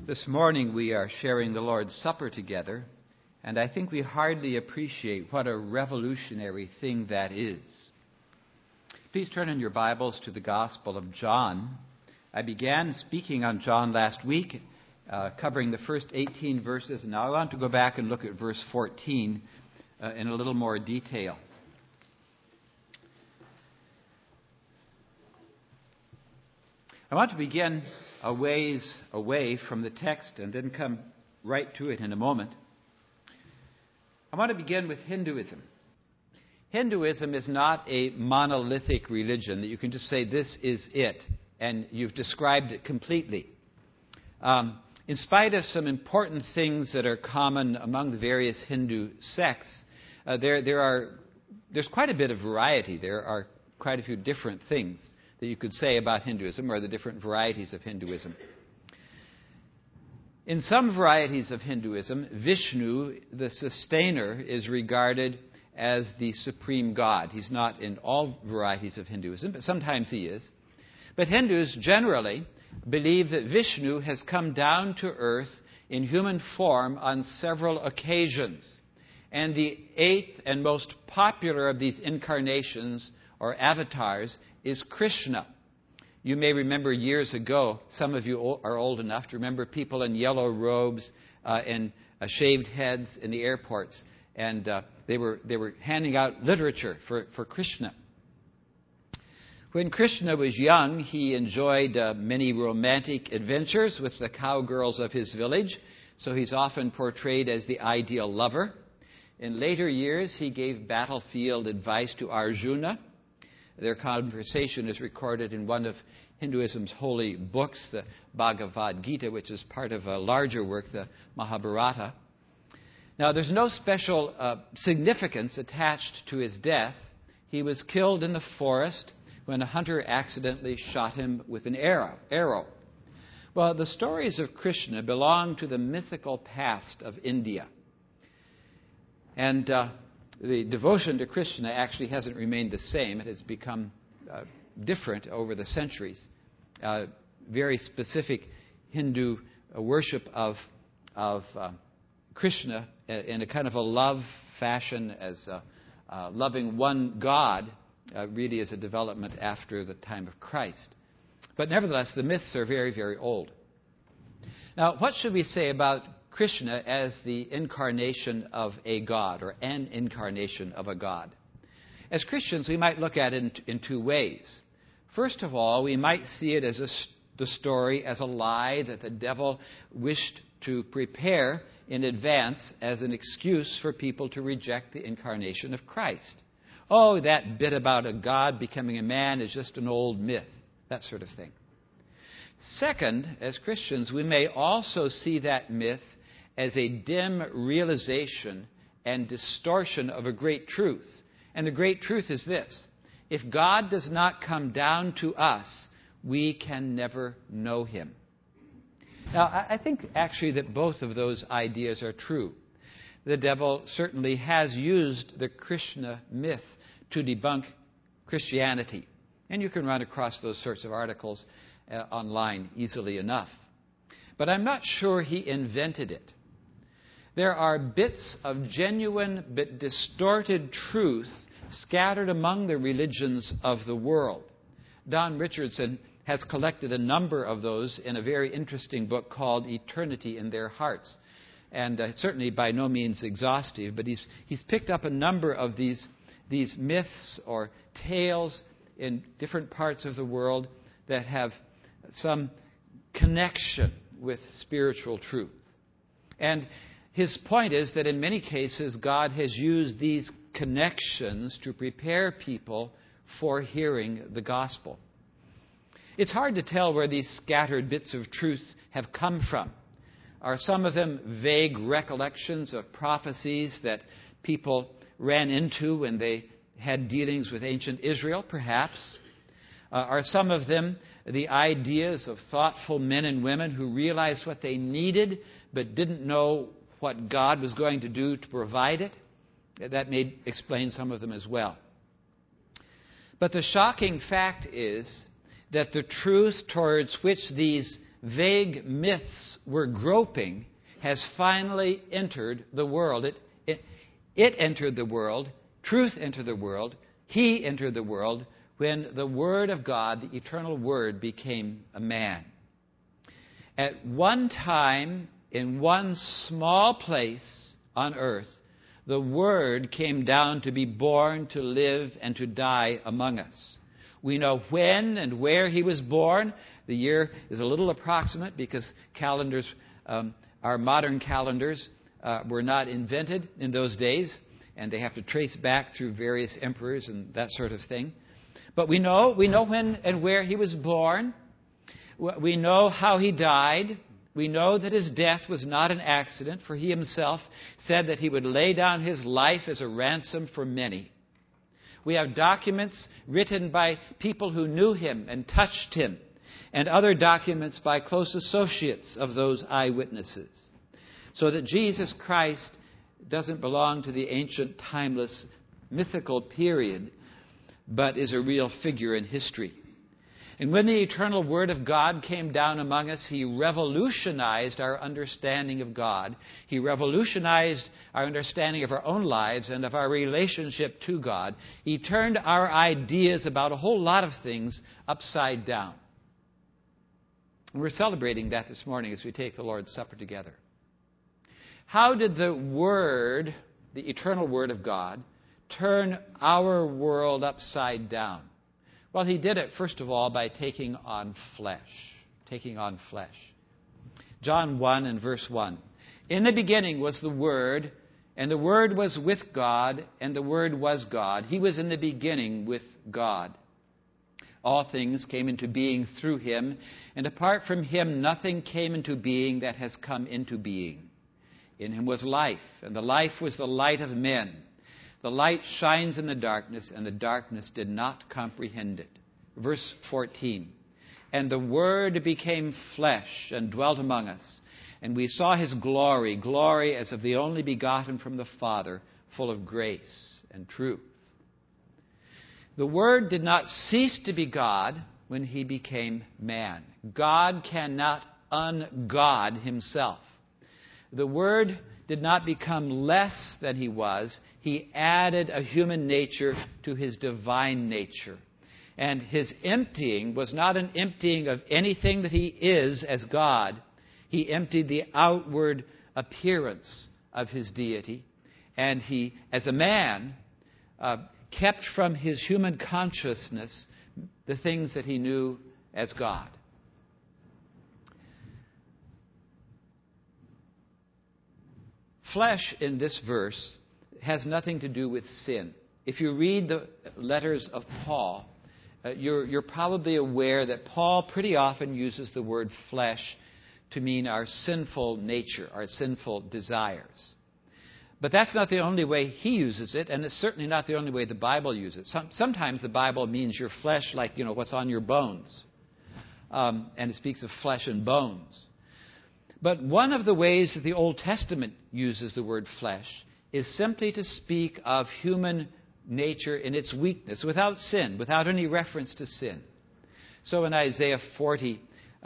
This morning we are sharing the Lord's Supper together, and I think we hardly appreciate what a revolutionary thing that is. Please turn in your Bibles to the Gospel of John. I began speaking on John last week, covering the first 18 verses, and now I want to go back and look at verse 14 in a little more detail. I want to begin a ways away from the text and then come right to it in a moment. I want to begin with Hinduism. Hinduism is not a monolithic religion that you can just say this is it and you've described it completely. In spite of some important things that are common among the various Hindu sects, there's quite a bit of variety. There are quite a few different things that you could say about Hinduism, or the different varieties of Hinduism. In some varieties of Hinduism, Vishnu, the sustainer, is regarded as the supreme god. He's not in all varieties of Hinduism, but sometimes he is. But Hindus generally believe that Vishnu has come down to earth in human form on several occasions. And the eighth and most popular of these incarnations, or avatars, is Krishna. You may remember years ago, some of you are old enough to remember people in yellow robes and shaved heads in the airports. And they were handing out literature for Krishna. When Krishna was young, he enjoyed many romantic adventures with the cowgirls of his village. So he's often portrayed as the ideal lover. In later years, he gave battlefield advice to Arjuna. Their conversation is recorded in one of Hinduism's holy books, the Bhagavad Gita, which is part of a larger work, the Mahabharata. Now, there's no special significance attached to his death. He was killed in the forest when a hunter accidentally shot him with an arrow. Well, the stories of Krishna belong to the mythical past of India. And the devotion to Krishna actually hasn't remained the same. It has become different over the centuries. Very specific Hindu worship of Krishna in a kind of a love fashion, as loving one God, really is a development after the time of Christ. But nevertheless, the myths are very, very old. Now, what should we say about Krishna as the incarnation of a god, or an incarnation of a god? As Christians, we might look at it in two ways. First of all, we might see it as the story as a lie that the devil wished to prepare in advance as an excuse for people to reject the incarnation of Christ. Oh, that bit about a god becoming a man is just an old myth, that sort of thing. Second, as Christians, we may also see that myth as a dim realization and distortion of a great truth. And the great truth is this: if God does not come down to us, we can never know him. Now, I think actually that both of those ideas are true. The devil certainly has used the Krishna myth to debunk Christianity. And you can run across those sorts of articles online easily enough. But I'm not sure he invented it. There are bits of genuine but distorted truth scattered among the religions of the world. Don Richardson has collected a number of those in a very interesting book called Eternity in Their Hearts. And certainly by no means exhaustive, but he's picked up a number of these myths or tales in different parts of the world that have some connection with spiritual truth. And his point is that in many cases, God has used these connections to prepare people for hearing the gospel. It's hard to tell where these scattered bits of truth have come from. Are some of them vague recollections of prophecies that people ran into when they had dealings with ancient Israel? Perhaps. Are some of them the ideas of thoughtful men and women who realized what they needed but didn't know what God was going to do to provide it? That may explain some of them as well. But the shocking fact is that the truth towards which these vague myths were groping has finally entered the world. It entered the world. Truth entered the world. He entered the world when the Word of God, the eternal Word, became a man. At one time, in one small place on earth, the Word came down to be born, to live, and to die among us. We know when and where He was born. The year is a little approximate because calendars, our modern calendars, were not invented in those days, and they have to trace back through various emperors and that sort of thing. But we know when and where He was born. We know how He died. We know that His death was not an accident, for He Himself said that He would lay down His life as a ransom for many. We have documents written by people who knew Him and touched Him, and other documents by close associates of those eyewitnesses. So that Jesus Christ doesn't belong to the ancient, timeless, mythical period, but is a real figure in history. And when the eternal Word of God came down among us, He revolutionized our understanding of God. He revolutionized our understanding of our own lives and of our relationship to God. He turned our ideas about a whole lot of things upside down. And we're celebrating that this morning as we take the Lord's Supper together. How did the Word, the eternal Word of God, turn our world upside down? Well, He did it, first of all, by taking on flesh. Taking on flesh. John 1 and verse 1. In the beginning was the Word, and the Word was with God, and the Word was God. He was in the beginning with God. All things came into being through Him, and apart from Him nothing came into being that has come into being. In Him was life, and the life was the light of men. The light shines in the darkness, and the darkness did not comprehend it. Verse 14. And the Word became flesh and dwelt among us, and we saw His glory, glory as of the only begotten from the Father, full of grace and truth. The Word did not cease to be God when He became man. God cannot un-God Himself. The Word did not become less than He was. He added a human nature to His divine nature. And His emptying was not an emptying of anything that He is as God. He emptied the outward appearance of His deity. And He, as a man, kept from His human consciousness the things that He knew as God. Flesh in this verse has nothing to do with sin. If you read the letters of Paul, you're probably aware that Paul pretty often uses the word flesh to mean our sinful nature, our sinful desires. But that's not the only way he uses it, and it's certainly not the only way the Bible uses it. Sometimes the Bible means your flesh, like, what's on your bones. And it speaks of flesh and bones. But one of the ways that the Old Testament uses the word flesh is simply to speak of human nature in its weakness, without sin, without any reference to sin. So in Isaiah 40,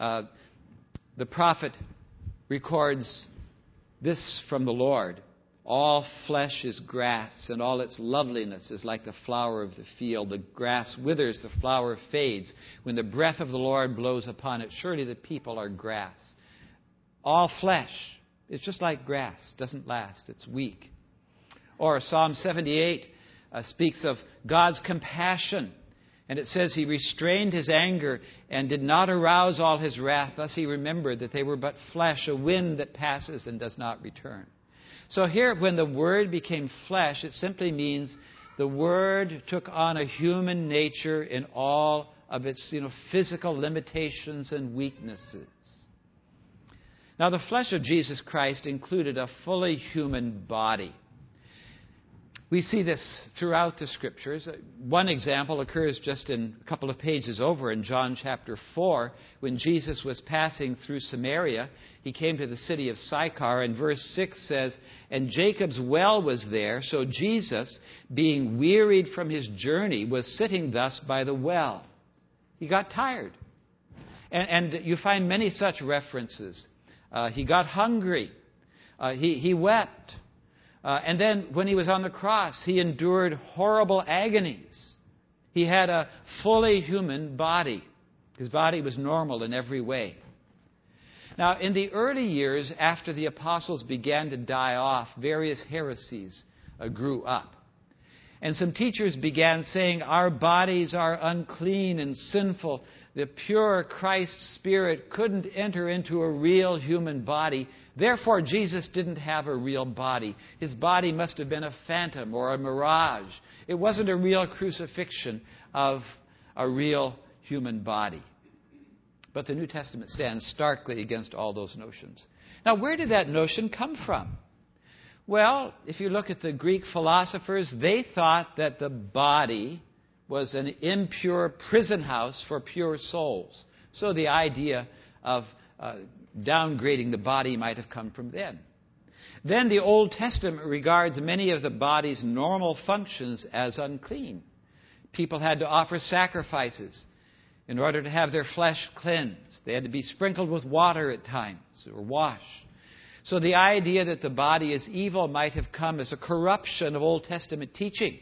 the prophet records this from the Lord. All flesh is grass, and all its loveliness is like the flower of the field. The grass withers, the flower fades. When the breath of the Lord blows upon it, surely the people are grass. All flesh is just like grass, doesn't last, it's weak. Or Psalm 78 speaks of God's compassion. And it says He restrained His anger and did not arouse all His wrath. Thus He remembered that they were but flesh, a wind that passes and does not return. So here, when the Word became flesh, it simply means the Word took on a human nature in all of its physical limitations and weaknesses. Now, the flesh of Jesus Christ included a fully human body. We see this throughout the Scriptures. One example occurs just in a couple of pages over in John chapter 4. When Jesus was passing through Samaria, He came to the city of Sychar, and verse 6 says, And Jacob's well was there, so Jesus, being wearied from His journey, was sitting thus by the well. He got tired. And you find many such references. He got hungry. He wept. And then when he was on the cross, he endured horrible agonies. He had a fully human body. His body was normal in every way. Now, in the early years after the apostles began to die off, various heresies grew up. And some teachers began saying, our bodies are unclean and sinful. The pure Christ Spirit couldn't enter into a real human body. Therefore, Jesus didn't have a real body. His body must have been a phantom or a mirage. It wasn't a real crucifixion of a real human body. But the New Testament stands starkly against all those notions. Now, where did that notion come from? Well, if you look at the Greek philosophers, they thought that the body was an impure prison house for pure souls. So the idea of downgrading the body might have come from them. Then the Old Testament regards many of the body's normal functions as unclean. People had to offer sacrifices in order to have their flesh cleansed. They had to be sprinkled with water at times or washed. So the idea that the body is evil might have come as a corruption of Old Testament teaching.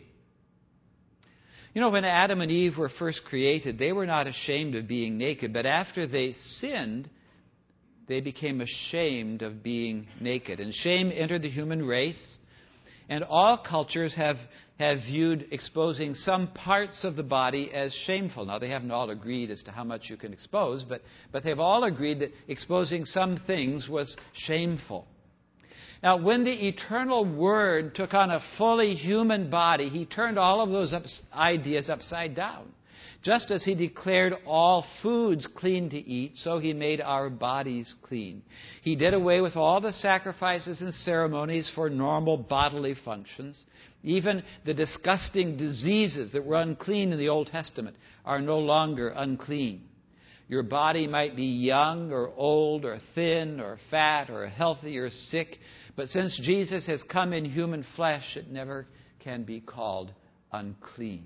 You know, when Adam and Eve were first created, they were not ashamed of being naked, but after they sinned, they became ashamed of being naked. And shame entered the human race, and all cultures have viewed exposing some parts of the body as shameful. Now, they haven't all agreed as to how much you can expose, but they've all agreed that exposing some things was shameful. Now, when the eternal Word took on a fully human body, He turned all of those ideas upside down. Just as He declared all foods clean to eat, so He made our bodies clean. He did away with all the sacrifices and ceremonies for normal bodily functions. Even the disgusting diseases that were unclean in the Old Testament are no longer unclean. Your body might be young or old or thin or fat or healthy or sick, but since Jesus has come in human flesh, it never can be called unclean.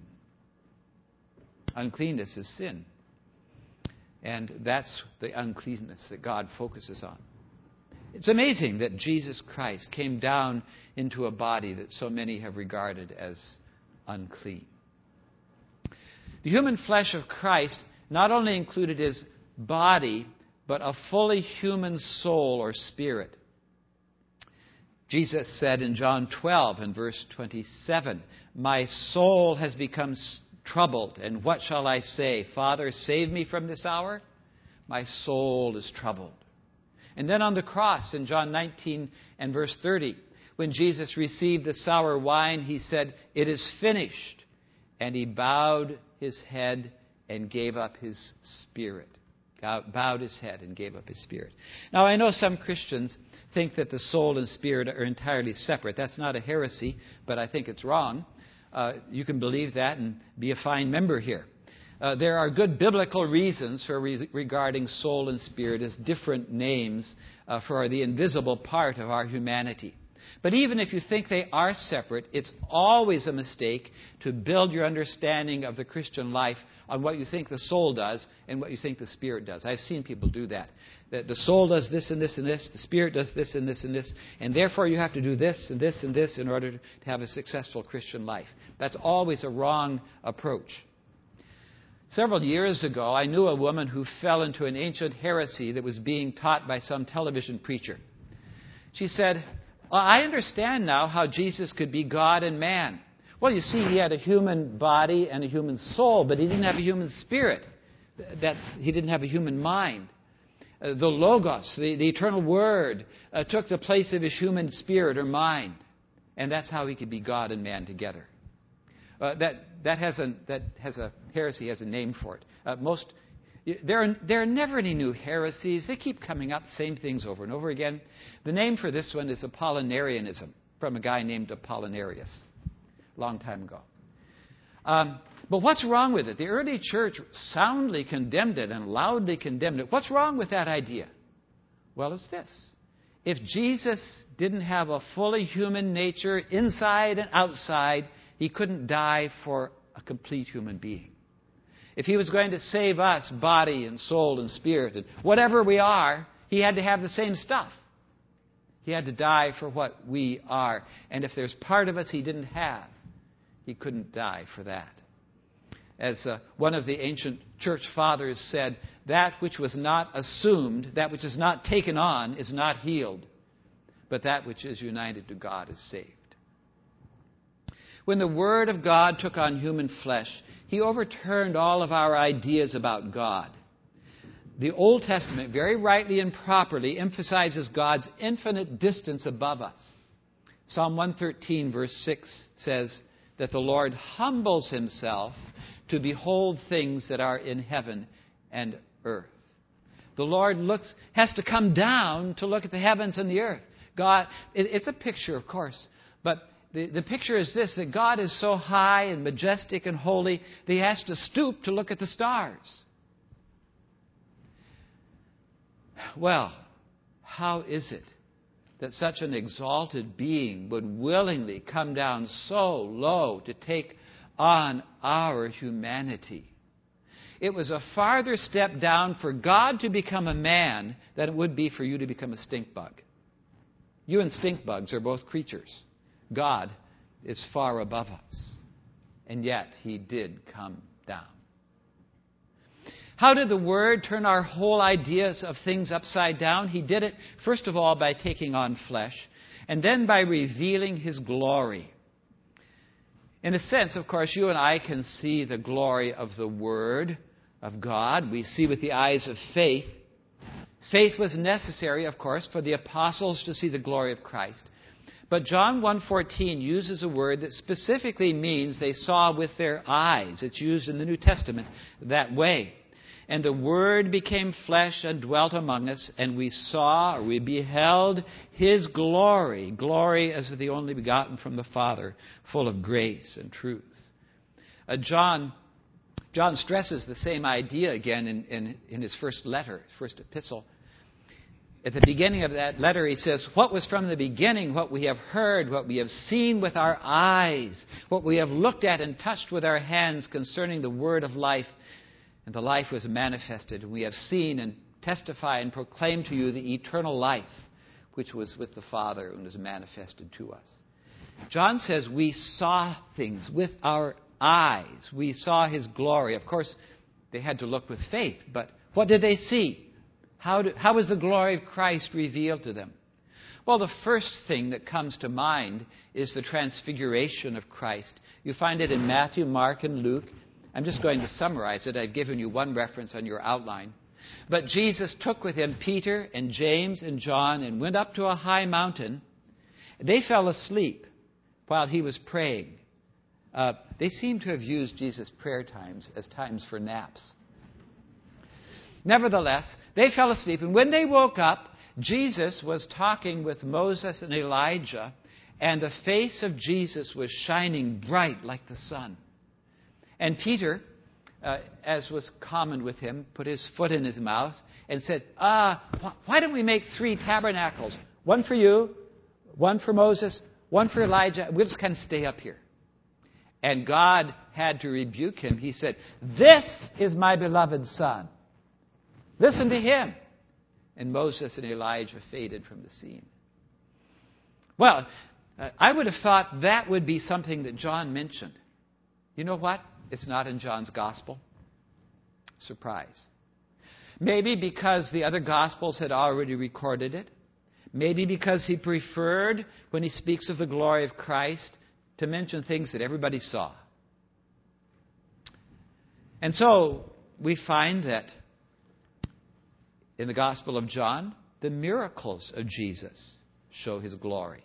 Uncleanness is sin. And that's the uncleanness that God focuses on. It's amazing that Jesus Christ came down into a body that so many have regarded as unclean. The human flesh of Christ not only included His body, but a fully human soul or spirit. Jesus said in John 12 and verse 27, my soul has become troubled, and what shall I say? Father, save me from this hour? My soul is troubled. And then on the cross in John 19 and verse 30, when Jesus received the sour wine, He said, it is finished. And He bowed His head and gave up His spirit. Bowed His head and gave up His spirit. Now, I know some Christians think that the soul and spirit are entirely separate. That's not a heresy, but I think it's wrong. You can believe that and be a fine member here. There are good biblical reasons for regarding soul and spirit as different names for the invisible part of our humanity. But even if you think they are separate, it's always a mistake to build your understanding of the Christian life on what you think the soul does and what you think the spirit does. I've seen people do that. The soul does this and this and this, the spirit does this and this and this, and therefore you have to do this and this and this in order to have a successful Christian life. That's always a wrong approach. Several years ago, I knew a woman who fell into an ancient heresy that was being taught by some television preacher. She said, well, I understand now how Jesus could be God and man. Well, you see, He had a human body and a human soul, but He didn't have a human spirit. He didn't have a human mind. The Logos, the eternal Word, took the place of His human spirit or mind. And that's how He could be God and man together. That has a heresy has a name for it. There are never any new heresies. They keep coming up, same things over and over again. The name for this one is Apollinarianism, from a guy named Apollinarius, a long time ago. But what's wrong with it? The early church soundly condemned it and loudly condemned it. What's wrong with that idea? Well, it's this. If Jesus didn't have a fully human nature inside and outside, He couldn't die for a complete human being. If he was going to save us, body and soul and spirit, and whatever we are, he had to have the same stuff. He had to die for what we are. And if there's part of us he didn't have, he couldn't die for that. As one of the ancient church fathers said, that which was not assumed, that which is not taken on, is not healed. But that which is united to God is saved. When the Word of God took on human flesh, he overturned all of our ideas about God. The Old Testament, very rightly and properly, emphasizes God's infinite distance above us. Psalm 113, verse 6 says that the Lord humbles himself to behold things that are in heaven and earth. The Lord has to come down to look at the heavens and the earth. God, it's a picture, of course, but the picture is this, that God is so high and majestic and holy that he has to stoop to look at the stars. Well, how is it that such an exalted being would willingly come down so low to take on our humanity? It was a farther step down for God to become a man than it would be for you to become a stink bug. You and stink bugs are both creatures. God is far above us. And yet, he did come down. How did the Word turn our whole ideas of things upside down? He did it, first of all, by taking on flesh, and then by revealing his glory. In a sense, of course, you and I can see the glory of the Word of God. We see with the eyes of faith. Faith was necessary, of course, for the apostles to see the glory of Christ. But John 1:14 uses a word that specifically means they saw with their eyes. It's used in the New Testament that way. And the Word became flesh and dwelt among us, and we saw, or we beheld, his glory. Glory as of the only begotten from the Father, full of grace and truth. John stresses the same idea again in his first letter, first epistle. At the beginning of that letter, he says, what was from the beginning, what we have heard, what we have seen with our eyes, what we have looked at and touched with our hands concerning the word of life. And the life was manifested, and we have seen and testify and proclaim to you the eternal life, which was with the Father and was manifested to us. John says we saw things with our eyes. We saw his glory. Of course, they had to look with faith, but what did they see? How was the glory of Christ revealed to them? Well, the first thing that comes to mind is the transfiguration of Christ. You find it in Matthew, Mark, and Luke. I'm just going to summarize it. I've given you one reference on your outline. But Jesus took with him Peter and James and John and went up to a high mountain. They fell asleep while he was praying. They seem to have used Jesus' prayer times as times for naps. Nevertheless, they fell asleep, and when they woke up, Jesus was talking with Moses and Elijah, and the face of Jesus was shining bright like the sun. And Peter, as was common with him, put his foot in his mouth and said, why don't we make 3 tabernacles? One for you, one for Moses, one for Elijah. We'll just kind of stay up here. And God had to rebuke him. He said, this is my beloved Son. Listen to him. And Moses and Elijah faded from the scene. Well, I would have thought that would be something that John mentioned. You know what? It's not in John's gospel. Surprise. Maybe because the other gospels had already recorded it. Maybe because he preferred, when he speaks of the glory of Christ, to mention things that everybody saw. And so we find that in the Gospel of John, the miracles of Jesus show his glory.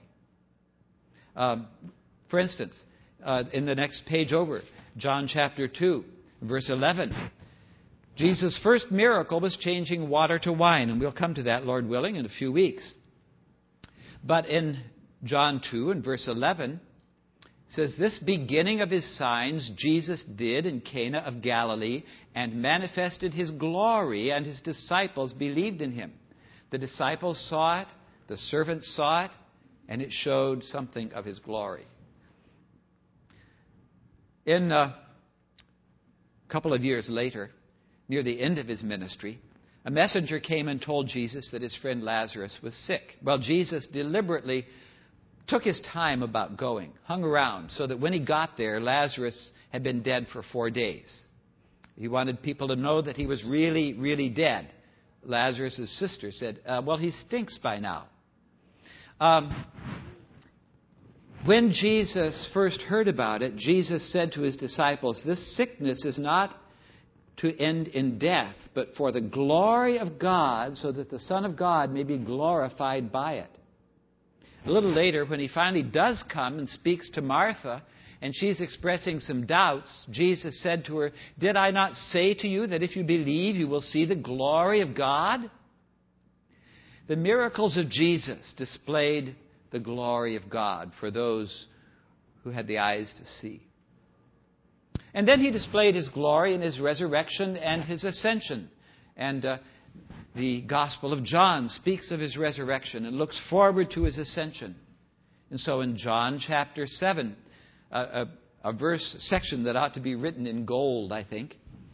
For instance, in the next page over, John chapter 2, verse 11. Jesus' first miracle was changing water to wine, and we'll come to that, Lord willing, in a few weeks. But in John 2 and verse 11, it says, this beginning of his signs Jesus did in Cana of Galilee and manifested his glory, and his disciples believed in him. The disciples saw it, the servants saw it, and it showed something of his glory. In A couple of years later, near the end of his ministry, a messenger came and told Jesus that his friend Lazarus was sick. Well, Jesus deliberately took his time about going, hung around, so that when he got there, Lazarus had been dead for 4 days. He wanted people to know that he was really, really dead. Lazarus' sister said, well, he stinks by now. When Jesus first heard about it, Jesus said to his disciples, this sickness is not to end in death, but for the glory of God, so that the Son of God may be glorified by it. A little later, when he finally does come and speaks to Martha, and she's expressing some doubts, Jesus said to her, did I not say to you that if you believe, you will see the glory of God? The miracles of Jesus displayed the glory of God for those who had the eyes to see. And then he displayed his glory in his resurrection and his ascension. And the Gospel of John speaks of his resurrection and looks forward to his ascension. And so in John chapter 7, a verse section that ought to be written in gold, I think.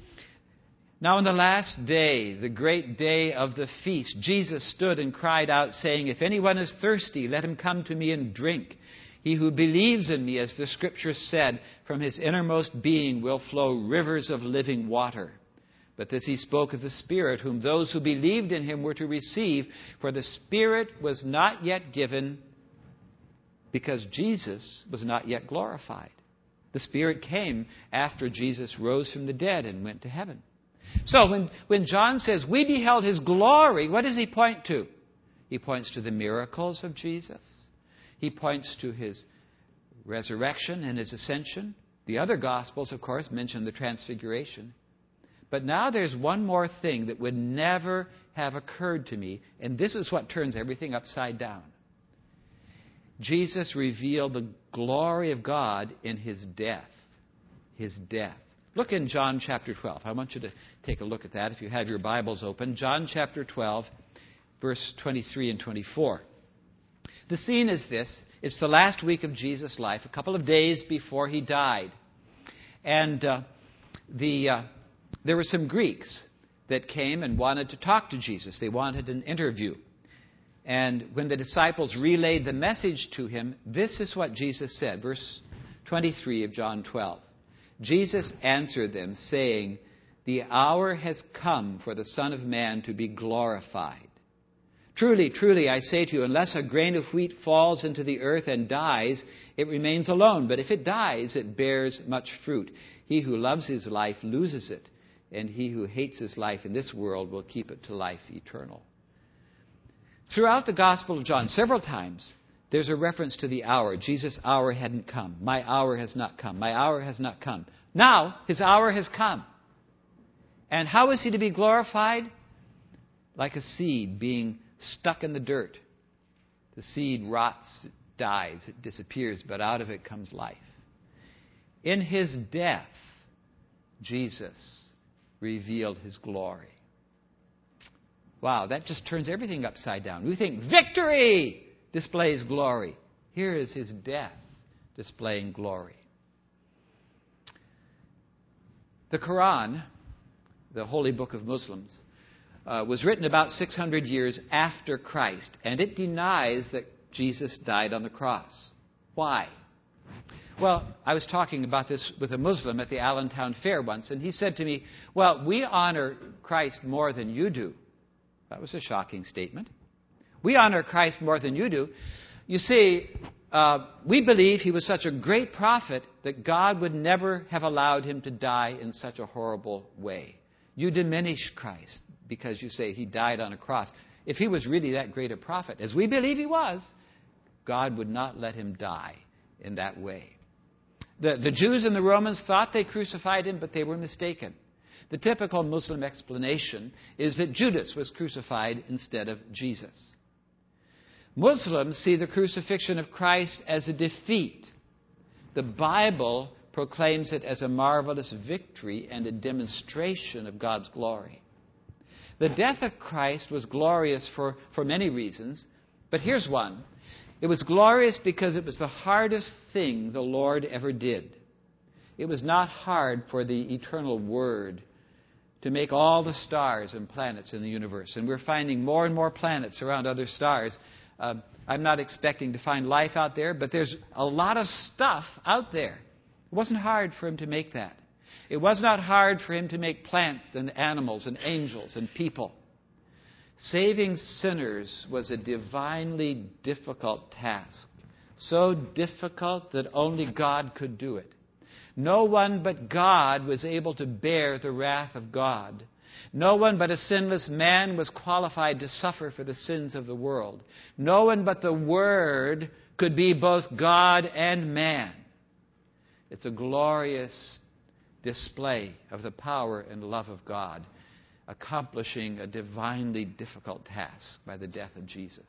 Now in the last day, the great day of the feast, Jesus stood and cried out, saying, if anyone is thirsty, let him come to me and drink. He who believes in me, as the Scripture said, from his innermost being will flow rivers of living water. But this he spoke of the Spirit, whom those who believed in him were to receive, for the Spirit was not yet given, because Jesus was not yet glorified. The Spirit came after Jesus rose from the dead and went to heaven. So when John says, we beheld his glory, what does he point to? He points to the miracles of Jesus. He points to his resurrection and his ascension. The other Gospels, of course, mention the transfiguration. But now there's one more thing that would never have occurred to me, and this is what turns everything upside down. Jesus revealed the glory of God in his death. His death. Look in John chapter 12. I want you to take a look at that if you have your Bibles open. John chapter 12, verse 23 and 24. The scene is this. It's the last week of Jesus' life, a couple of days before he died. And there were some Greeks that came and wanted to talk to Jesus. They wanted an interview. And when the disciples relayed the message to him, this is what Jesus said. Verse 23 of John 12. Jesus answered them, saying, the hour has come for the Son of Man to be glorified. Truly, truly, I say to you, unless a grain of wheat falls into the earth and dies, it remains alone. But if it dies, it bears much fruit. He who loves his life loses it, and he who hates his life in this world will keep it to life eternal. Throughout the Gospel of John, several times, there's a reference to the hour. Jesus' hour hadn't come. My hour has not come. My hour has not come. Now, his hour has come. And how is he to be glorified? Like a seed being stuck in the dirt. The seed rots, it dies, it disappears, but out of it comes life. In his death, Jesus revealed his glory. Wow, that just turns everything upside down. We think victory displays glory. Here is his death displaying glory. The Quran, the holy book of Muslims, was written about 600 years after Christ, and it denies that Jesus died on the cross. Why? Well, I was talking about this with a Muslim at the Allentown Fair once, and he said to me, well, we honor Christ more than you do. That was a shocking statement. We honor Christ more than you do. You see, we believe he was such a great prophet that God would never have allowed him to die in such a horrible way. You diminish Christ because you say he died on a cross. If he was really that great a prophet, as we believe he was, God would not let him die in that way. The Jews and the Romans thought they crucified him, but they were mistaken. The typical Muslim explanation is that Judas was crucified instead of Jesus. Muslims see the crucifixion of Christ as a defeat. The Bible proclaims it as a marvelous victory and a demonstration of God's glory. The death of Christ was glorious for many reasons, but here's one. It was glorious because it was the hardest thing the Lord ever did. It was not hard for the eternal Word to make all the stars and planets in the universe. And we're finding more and more planets around other stars. I'm not expecting to find life out there, but there's a lot of stuff out there. It wasn't hard for him to make that. It was not hard for him to make plants and animals and angels and people. Saving sinners was a divinely difficult task. So difficult that only God could do it. No one but God was able to bear the wrath of God. No one but a sinless man was qualified to suffer for the sins of the world. No one but the Word could be both God and man. It's a glorious display of the power and love of God, accomplishing a divinely difficult task by the death of Jesus.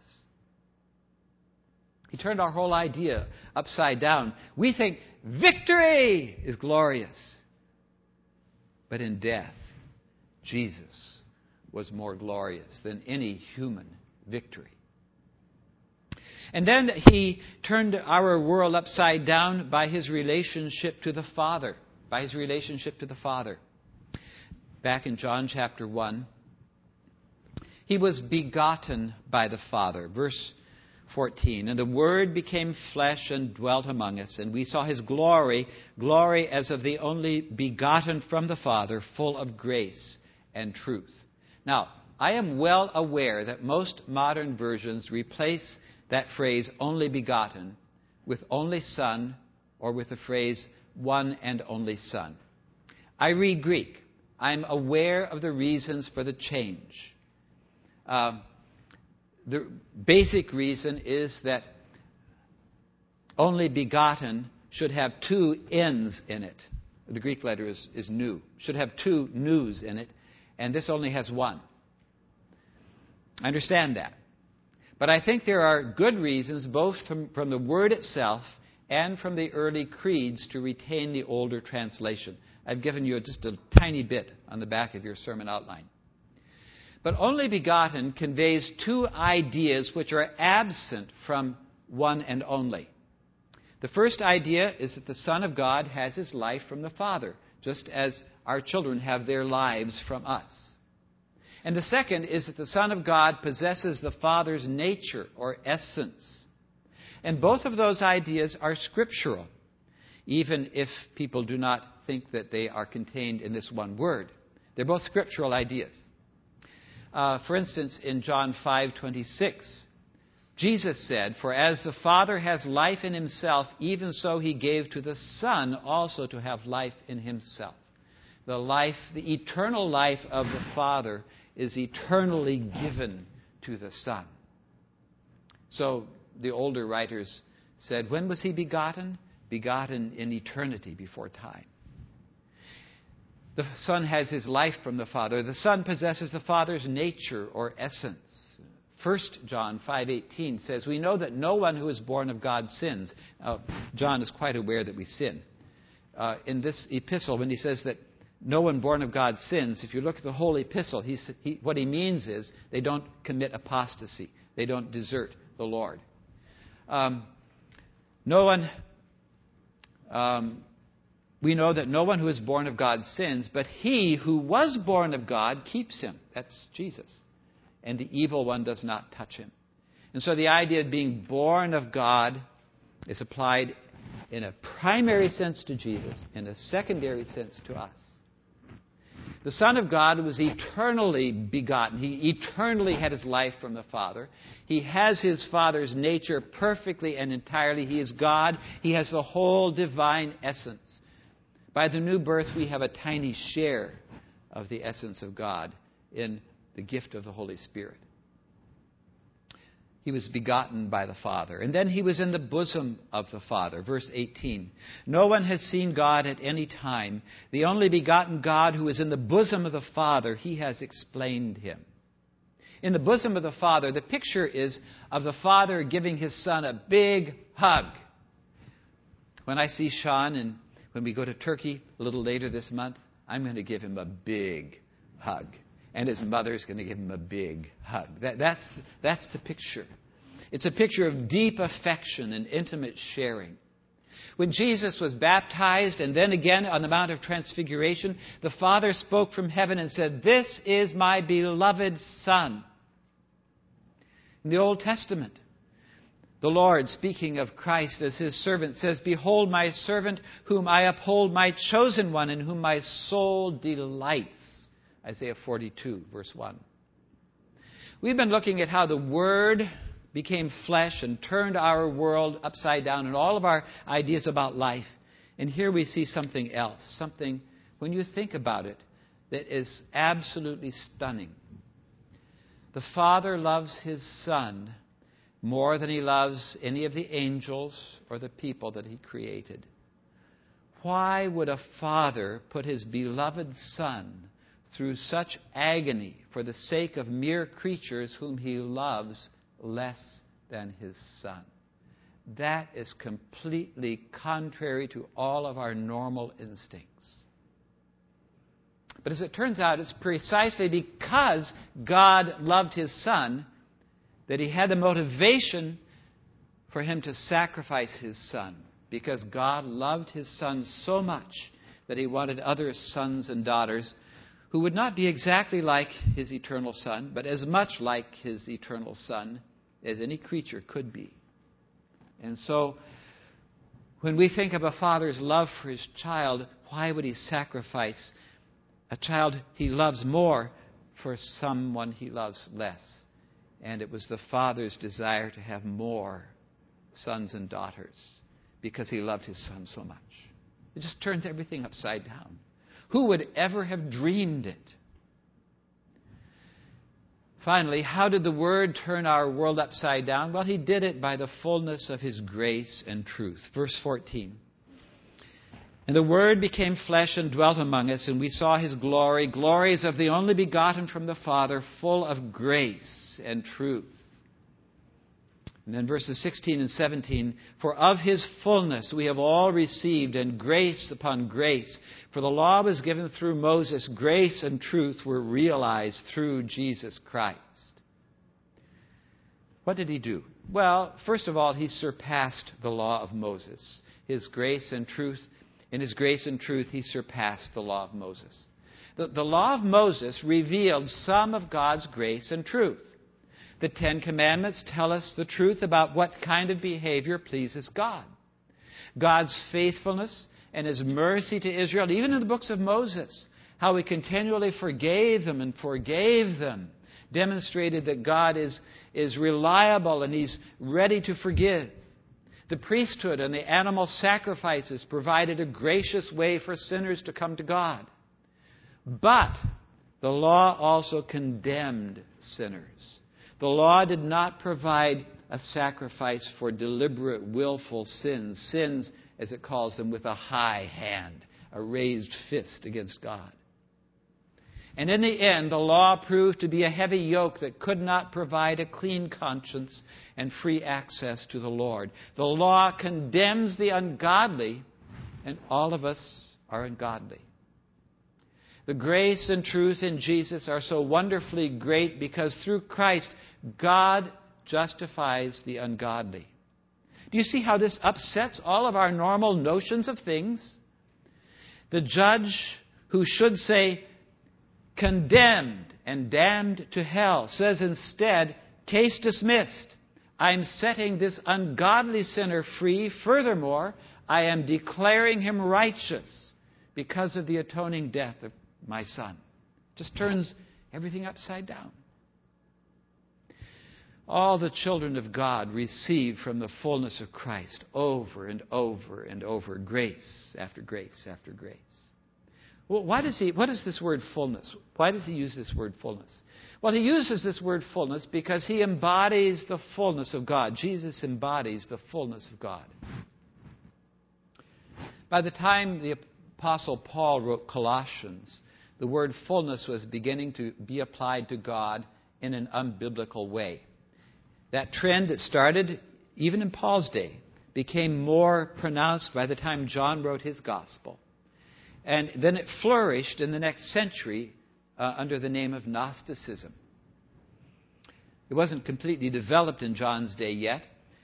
He turned our whole idea upside down. We think victory is glorious. But in death, Jesus was more glorious than any human victory. And then he turned our world upside down by his relationship to the Father. By his relationship to the Father. Back in John chapter 1, he was begotten by the Father. Verse 14, and the Word became flesh and dwelt among us, and we saw his glory, glory as of the only begotten from the Father, full of grace and truth. Now, I am well aware that most modern versions replace that phrase, only begotten, with only Son, or with the phrase, one and only Son. I read Greek. I'm aware of the reasons for the change. The basic reason is that only begotten should have two N's in it. The Greek letter is nu. Should have two nus in it, and this only has one. I understand that. But I think there are good reasons, both from the Word itself and from the early creeds, to retain the older translation. I've given you just a tiny bit on the back of your sermon outline. But only begotten conveys two ideas which are absent from one and only. The first idea is that the Son of God has his life from the Father, just as our children have their lives from us. And the second is that the Son of God possesses the Father's nature or essence. And both of those ideas are scriptural, even if people do not think that they are contained in this one word. They're both scriptural ideas. For instance, in John 5:26, Jesus said, "For as the Father has life in himself, even so he gave to the Son also to have life in himself." The life, the eternal life of the Father is eternally given to the Son. So the older writers said, when was he begotten? Begotten in eternity, before time. The Son has his life from the Father. The Son possesses the Father's nature or essence. 1 John 5:18 says, "We know that no one who is born of God sins." John is quite aware that we sin. In this epistle, when he says that no one born of God sins, if you look at the whole epistle, what he means is they don't commit apostasy. They don't desert the Lord. We know that no one who is born of God sins, but he who was born of God keeps him. That's Jesus. And the evil one does not touch him. And so the idea of being born of God is applied in a primary sense to Jesus, in a secondary sense to us. The Son of God was eternally begotten. He eternally had his life from the Father. He has his Father's nature perfectly and entirely. He is God. He has the whole divine essence. By the new birth, we have a tiny share of the essence of God in the gift of the Holy Spirit. He was begotten by the Father. And then he was in the bosom of the Father. Verse 18. "No one has seen God at any time. The only begotten God who is in the bosom of the Father, he has explained him." In the bosom of the Father, the picture is of the Father giving his Son a big hug. When I see Sean and when we go to Turkey a little later this month, I'm going to give him a big hug. And his mother's going to give him a big hug. That's the picture. It's a picture of deep affection and intimate sharing. When Jesus was baptized and then again on the Mount of Transfiguration, the Father spoke from heaven and said, "This is my beloved Son." In the Old Testament, the Lord, speaking of Christ as His servant, says, "Behold my servant whom I uphold, my chosen one in whom my soul delights." Isaiah 42, verse 1. We've been looking at how the Word became flesh and turned our world upside down and all of our ideas about life. And here we see something else, something, when you think about it, that is absolutely stunning. The Father loves His Son more than He loves any of the angels or the people that He created. Why would a father put his beloved Son through such agony for the sake of mere creatures whom He loves less than His Son? That is completely contrary to all of our normal instincts. But as it turns out, it's precisely because God loved His Son that He had the motivation for Him to sacrifice His Son. Because God loved His Son so much that He wanted other sons and daughters who would not be exactly like His eternal Son, but as much like His eternal Son as any creature could be. And so, when we think of a father's love for his child, why would he sacrifice a child he loves more for someone he loves less? And it was the Father's desire to have more sons and daughters because He loved His Son so much. It just turns everything upside down. Who would ever have dreamed it? Finally, how did the Word turn our world upside down? Well, He did it by the fullness of His grace and truth. Verse 14. "And the Word became flesh and dwelt among us, and we saw His glory, glories of the only begotten from the Father, full of grace and truth." And then verses 16 and 17, "For of His fullness we have all received, and grace upon grace. For the law was given through Moses, grace and truth were realized through Jesus Christ." What did He do? Well, first of all, He surpassed the law of Moses. His grace and truth. In His grace and truth, He surpassed the law of Moses. The law of Moses revealed some of God's grace and truth. The Ten Commandments tell us the truth about what kind of behavior pleases God. God's faithfulness and His mercy to Israel, even in the books of Moses, how He continually forgave them and forgave them, demonstrated that God is reliable and He's ready to forgive. The priesthood and the animal sacrifices provided a gracious way for sinners to come to God. But the law also condemned sinners. The law did not provide a sacrifice for deliberate, willful sins. Sins, as it calls them, with a high hand, a raised fist against God. And in the end, the law proved to be a heavy yoke that could not provide a clean conscience and free access to the Lord. The law condemns the ungodly, and all of us are ungodly. The grace and truth in Jesus are so wonderfully great because through Christ, God justifies the ungodly. Do you see how this upsets all of our normal notions of things? The judge who should say, condemned and damned to hell, says instead, case dismissed. I'm setting this ungodly sinner free. Furthermore, I am declaring him righteous because of the atoning death of my Son. Just turns everything upside down. All the children of God receive from the fullness of Christ over and over and over, grace after grace after grace. Well, what is this word fullness? Why does He use this word fullness? Well, He uses this word fullness because He embodies the fullness of God. Jesus embodies the fullness of God. By the time the Apostle Paul wrote Colossians, the word fullness was beginning to be applied to God in an unbiblical way. That trend that started even in Paul's day became more pronounced by the time John wrote his gospel. And then it flourished in the next century under the name of Gnosticism. It wasn't completely developed in John's day yet,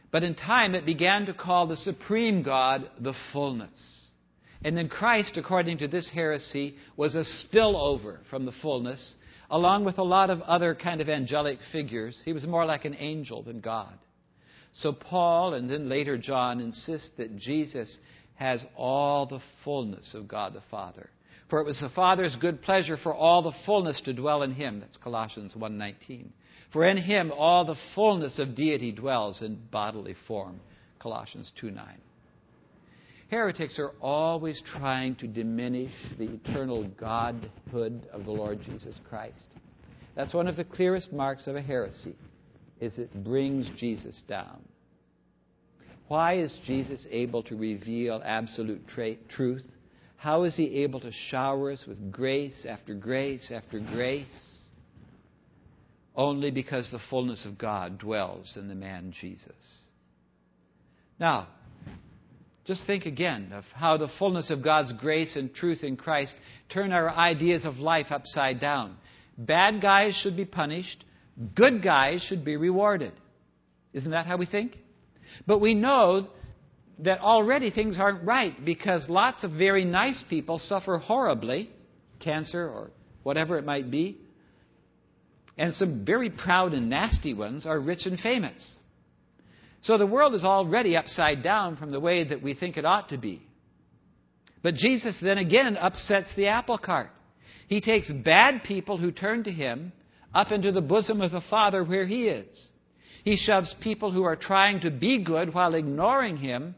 But in time, it began to call the supreme God the fullness. And then Christ, according to this heresy, was a spillover from the fullness, along with a lot of other kind of angelic figures. He was more like an angel than God. So Paul, and then later John, insist that Jesus has all the fullness of God the Father. For it was the Father's good pleasure for all the fullness to dwell in Him. That's Colossians 1:19. For in Him all the fullness of deity dwells in bodily form. Colossians 2:9. Heretics are always trying to diminish the eternal Godhood of the Lord Jesus Christ. That's one of the clearest marks of a heresy, is it brings Jesus down. Why is Jesus able to reveal absolute truth? How is He able to shower us with grace after grace after grace? Only because the fullness of God dwells in the man Jesus. Now, just think again of how the fullness of God's grace and truth in Christ turn our ideas of life upside down. Bad guys should be punished. Good guys should be rewarded. Isn't that how we think? But we know that already things aren't right because lots of very nice people suffer horribly, cancer or whatever it might be. And some very proud and nasty ones are rich and famous. So the world is already upside down from the way that we think it ought to be. But Jesus then again upsets the apple cart. He takes bad people who turn to Him up into the bosom of the Father where He is. He shoves people who are trying to be good while ignoring Him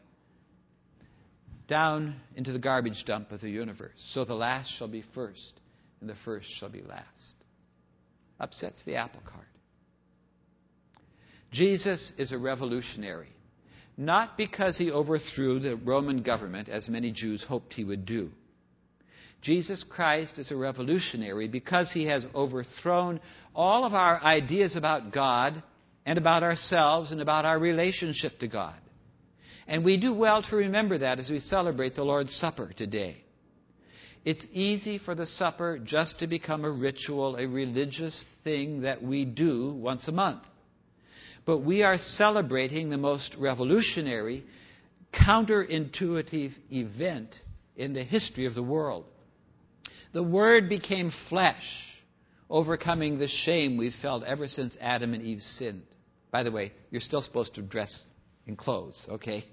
down into the garbage dump of the universe. So the last shall be first, and the first shall be last. Upsets the apple cart. Jesus is a revolutionary, not because He overthrew the Roman government, as many Jews hoped He would do. Jesus Christ is a revolutionary because He has overthrown all of our ideas about God and about ourselves and about our relationship to God. And we do well to remember that as we celebrate the Lord's Supper today. It's easy for the supper just to become a ritual, a religious thing that we do once a month. But we are celebrating the most revolutionary, counterintuitive event in the history of the world. The Word became flesh, overcoming the shame we've felt ever since Adam and Eve sinned. By the way, you're still supposed to dress in clothes, okay?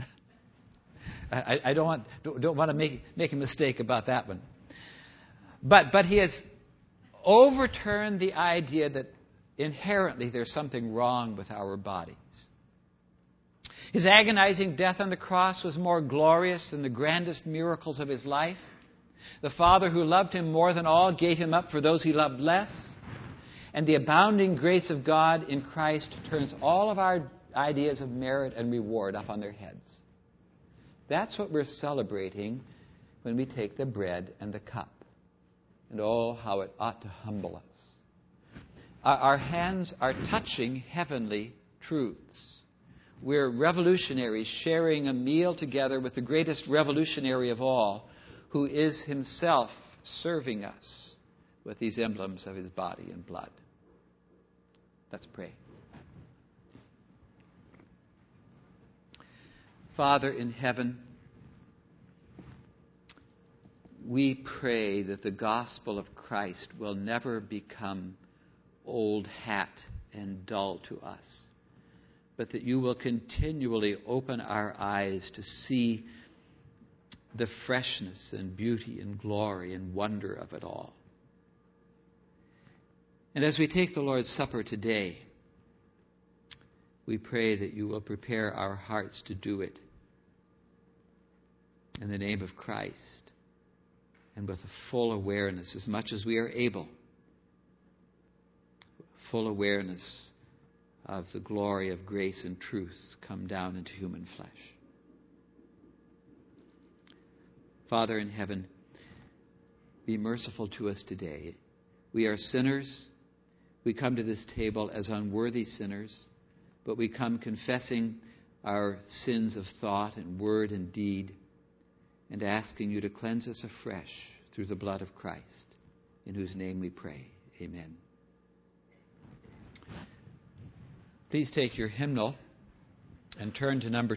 I don't want to make a mistake about that one. But He has overturned the idea that inherently there's something wrong with our bodies. His agonizing death on the cross was more glorious than the grandest miracles of His life. The Father who loved Him more than all gave Him up for those He loved less. And the abounding grace of God in Christ turns all of our ideas of merit and reward up on their heads. That's what we're celebrating when we take the bread and the cup. And oh, how it ought to humble us. Our hands are touching heavenly truths. We're revolutionaries sharing a meal together with the greatest revolutionary of all, who is Himself serving us with these emblems of His body and blood. Let's pray. Father in heaven, we pray that the gospel of Christ will never become old hat and dull to us, but that You will continually open our eyes to see the freshness and beauty and glory and wonder of it all. And as we take the Lord's Supper today, we pray that You will prepare our hearts to do it in the name of Christ and with a full awareness, as much as we are able, full awareness of the glory of grace and truth come down into human flesh. Father in heaven, be merciful to us today. We are sinners. We come to this table as unworthy sinners, but we come confessing our sins of thought and word and deed and asking You to cleanse us afresh through the blood of Christ, in whose name we pray. Amen. Please take your hymnal and turn to number